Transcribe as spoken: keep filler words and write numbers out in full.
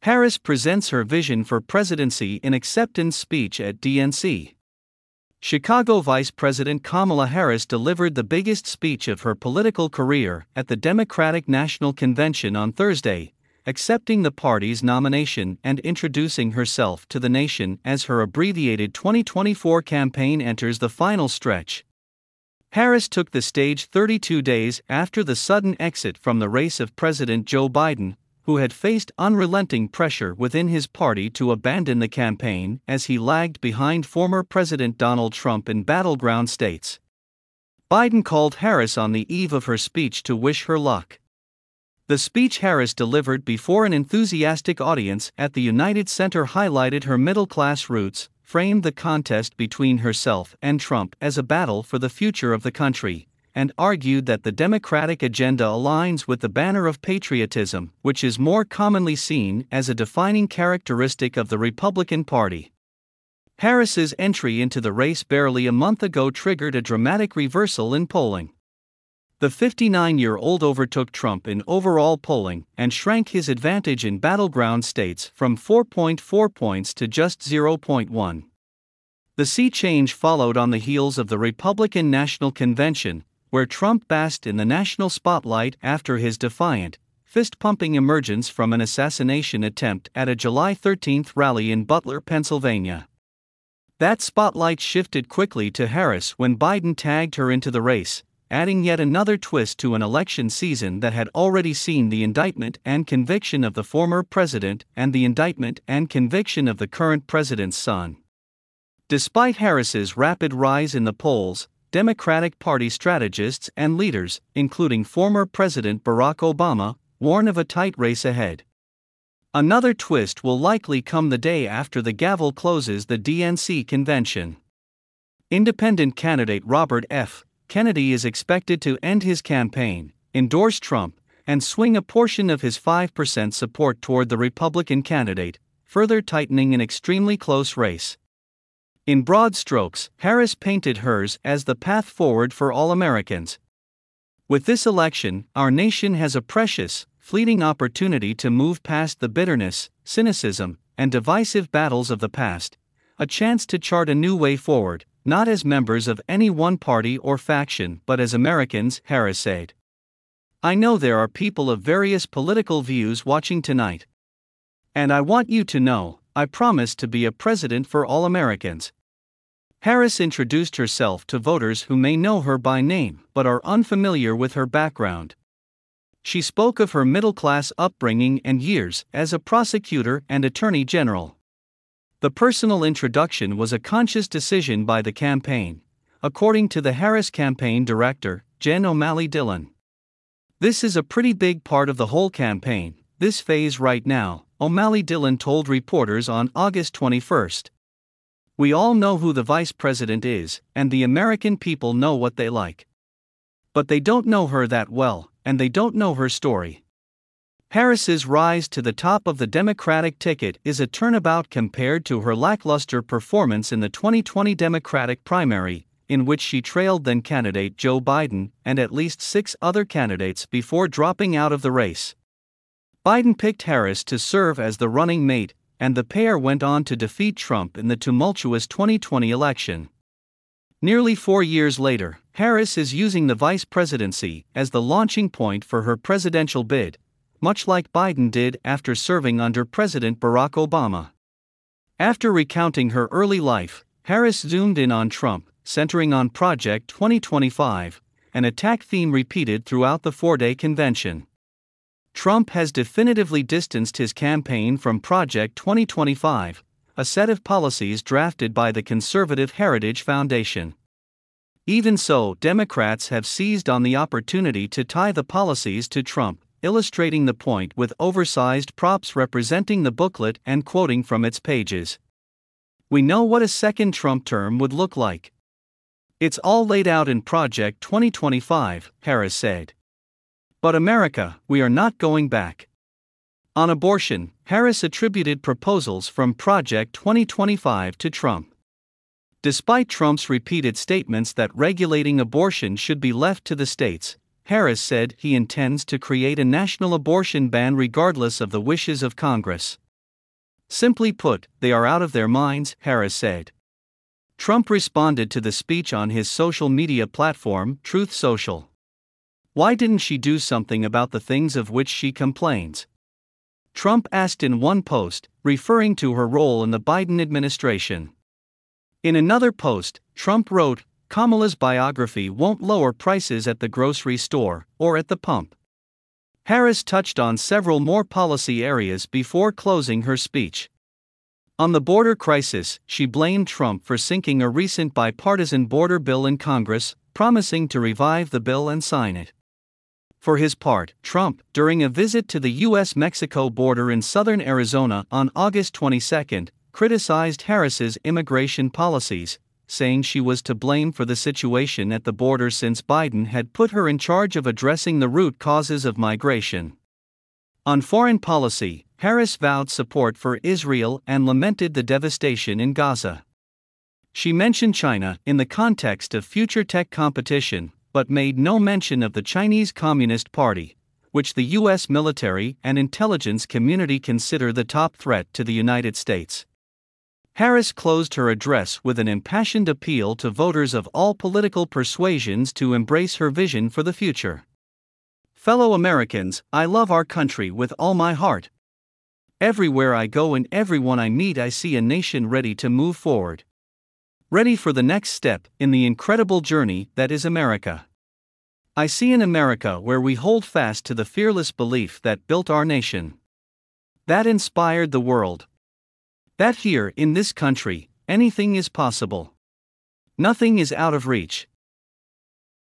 Harris presents her vision for presidency in acceptance speech at D N C. Chicago Vice President Kamala Harris delivered the biggest speech of her political career at the Democratic National Convention on Thursday, accepting the party's nomination and introducing herself to the nation as her abbreviated twenty twenty-four campaign enters the final stretch. Harris took the stage thirty-two days after the sudden exit from the race of President Joe Biden, who had faced unrelenting pressure within his party to abandon the campaign as he lagged behind former President Donald Trump in battleground states. Biden called Harris on the eve of her speech to wish her luck. The speech Harris delivered before an enthusiastic audience at the United Center highlighted her middle-class roots, framed the contest between herself and Trump as a battle for the future of the country, and argued that the Democratic agenda aligns with the banner of patriotism, which is more commonly seen as a defining characteristic of the Republican Party. Harris's entry into the race barely a month ago triggered a dramatic reversal in polling. The fifty-nine-year-old overtook Trump in overall polling and shrank his advantage in battleground states from four point four points to just zero point one. The sea change followed on the heels of the Republican National Convention, where Trump basked in the national spotlight after his defiant, fist-pumping emergence from an assassination attempt at a July thirteenth rally in Butler, Pennsylvania. That spotlight shifted quickly to Harris when Biden tagged her into the race, adding yet another twist to an election season that had already seen the indictment and conviction of the former president and the indictment and conviction of the current president's son. Despite Harris's rapid rise in the polls, Democratic Party strategists and leaders, including former President Barack Obama, warn of a tight race ahead. Another twist will likely come the day after the gavel closes the D N C convention. Independent candidate Robert F. Kennedy is expected to end his campaign, endorse Trump, and swing a portion of his five percent support toward the Republican candidate, further tightening an extremely close race. In broad strokes, Harris painted hers as the path forward for all Americans. With this election, our nation has a precious, fleeting opportunity to move past the bitterness, cynicism, and divisive battles of the past, a chance to chart a new way forward, not as members of any one party or faction but as Americans, Harris said. I know there are people of various political views watching tonight. And I want you to know, I promise to be a president for all Americans. Harris introduced herself to voters who may know her by name but are unfamiliar with her background. She spoke of her middle-class upbringing and years as a prosecutor and attorney general. The personal introduction was a conscious decision by the campaign, according to the Harris campaign director, Jen O'Malley Dillon. This is a pretty big part of the whole campaign, this phase right now, O'Malley Dillon told reporters on August twenty-first. We all know who the vice president is, and the American people know what they like. But they don't know her that well, and they don't know her story. Harris's rise to the top of the Democratic ticket is a turnabout compared to her lackluster performance in the twenty twenty Democratic primary, in which she trailed then-candidate Joe Biden and at least six other candidates before dropping out of the race. Biden picked Harris to serve as the running mate, and the pair went on to defeat Trump in the tumultuous twenty twenty election. Nearly four years later, Harris is using the vice presidency as the launching point for her presidential bid, much like Biden did after serving under President Barack Obama. After recounting her early life, Harris zoomed in on Trump, centering on Project twenty twenty-five, an attack theme repeated throughout the four-day convention. Trump has definitively distanced his campaign from Project twenty twenty-five, a set of policies drafted by the conservative Heritage Foundation. Even so, Democrats have seized on the opportunity to tie the policies to Trump, illustrating the point with oversized props representing the booklet and quoting from its pages. We know what a second Trump term would look like. It's all laid out in Project twenty twenty-five, Harris said. But America, we are not going back. On abortion, Harris attributed proposals from Project twenty twenty-five to Trump. Despite Trump's repeated statements that regulating abortion should be left to the states, Harris said he intends to create a national abortion ban regardless of the wishes of Congress. Simply put, they are out of their minds, Harris said. Trump responded to the speech on his social media platform, Truth Social. Why didn't she do something about the things of which she complains? Trump asked in one post, referring to her role in the Biden administration. In another post, Trump wrote, Kamala's biography won't lower prices at the grocery store or at the pump. Harris touched on several more policy areas before closing her speech. On the border crisis, she blamed Trump for sinking a recent bipartisan border bill in Congress, promising to revive the bill and sign it. For his part, Trump, during a visit to the U S Mexico border in southern Arizona on August twenty-second, criticized Harris's immigration policies, saying she was to blame for the situation at the border since Biden had put her in charge of addressing the root causes of migration. On foreign policy, Harris vowed support for Israel and lamented the devastation in Gaza. She mentioned China in the context of future tech competition, but made no mention of the Chinese Communist Party, which the U S military and intelligence community consider the top threat to the United States. Harris closed her address with an impassioned appeal to voters of all political persuasions to embrace her vision for the future. Fellow Americans, I love our country with all my heart. Everywhere I go and everyone I meet, I see a nation ready to move forward. Ready for the next step in the incredible journey that is America. I see an America where we hold fast to the fearless belief that built our nation, that inspired the world, that here in this country, anything is possible. Nothing is out of reach.